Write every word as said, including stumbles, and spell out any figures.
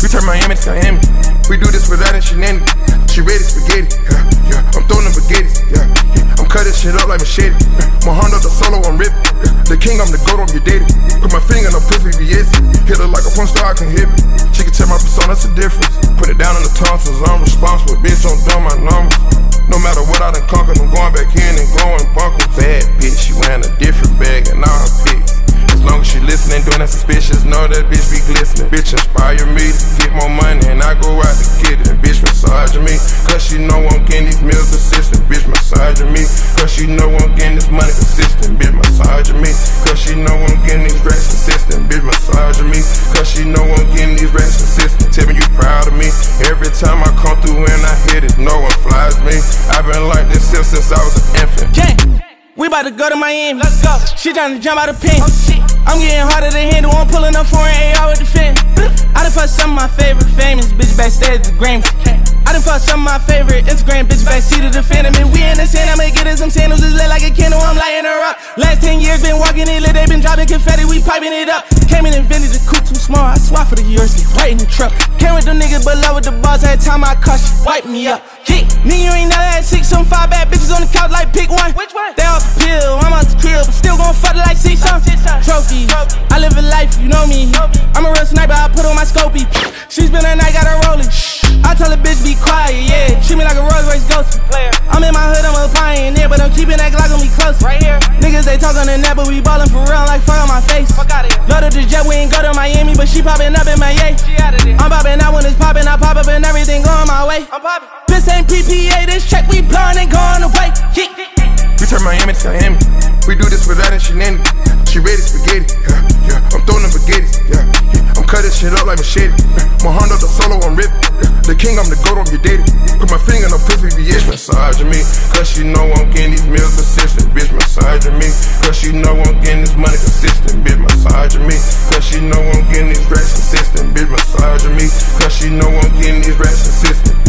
turn Miami to Miami. We do this without any shenanigans. She ready spaghetti, yeah, yeah. I'm throwing them baguettes, yeah, yeah. I'm cutting shit up like machete. Yeah. My hand up the solo, I'm ripping. Yeah. The king, I'm the goat, I'm your daddy. Put my finger in the pussy, V S. Hit her like a porn star, I can hit it. She can tell my persona, that's the difference. Put it down in the tonsils, I'm responsible. Bitch, don't dumb my numbers. No matter what I done conquered, I'm going back in and going bunkers. Bad bitch, she wearing a different bag and all her pics. As long as she listening, doing that suspicious, know that bitch be glistening. Bitch inspire me to get more money and I go out to get it. And bitch massaging me, cause she know I'm getting these meals consistent. Bitch massaging me, cause she know I'm getting this money consistent. Bitch massaging me, cause she know I'm getting these racks consistent. Bitch massaging me, cause she know I'm getting these racks consistent. Tell me you proud of me, every time I come through and I hit it, no one flies me. I've been like this since, since I was an infant. Gang, we about to go to Miami. Let's go. She trying to jump out of pen. Oh, shit. I'm getting harder to handle. I'm pulling up foreign A R with the fin. I done fucked some of my favorite famous bitches backstage at the Grammys. I done fucked some of my favorite Instagram bitches backseat of the Phantom. And we in the sand, I'ma get her some sandals. Just lit like a candle, I'm lighting her up. Last ten years been walking it lit, they been dropping confetti, we piping it up. Came in and invented the coupe too small, I swap for the years, they right in the truck. Came with them niggas, but love with the boss. Had time I cut, she wipe me up. Yeah, me, you ain't never had six, some five bad bitches on the couch, like pick one. Which one? They off the pill, I'm off the pill, but still gon' fuck it like six some trophies. I live a life, you know me. I'm a real sniper, I put on my scopey. She spend her night, got her rolling. I tell a bitch be quiet, yeah. Treat me like a Rolls Royce ghost. I'm in my hood, I'm a pioneer, but I'm keeping that Glock on me close. Right here, niggas they talk on the net, but we ballin' for real, like fuck on my face. Fuck out of here. Love to the jet, we ain't go to Miami, but she poppin' up in my yay. She out of there. I'm poppin' out when it's poppin', I pop up and everything going my way. I'm poppin'. This ain't P P A, this check we blowin' and going away. Yeah. We turn Miami to Miami. We do this without any shenanigans. She ready spaghetti, yeah, yeah. I'm throwing them baguettes, yeah, yeah. I'm cutting shit up like machete. Yeah. My hand up the solo, I'm ripping. Yeah. The king, I'm the goat, I'm your daddy. Put my finger in the pussy, V S. Massaging me, cause she know I'm getting these meals consistent. Bitch massaging me, cause she know I'm getting this money consistent. Bitch massaging me, cause she know I'm getting these racks consistent. Bitch massaging me, cause she know I'm getting these racks consistent.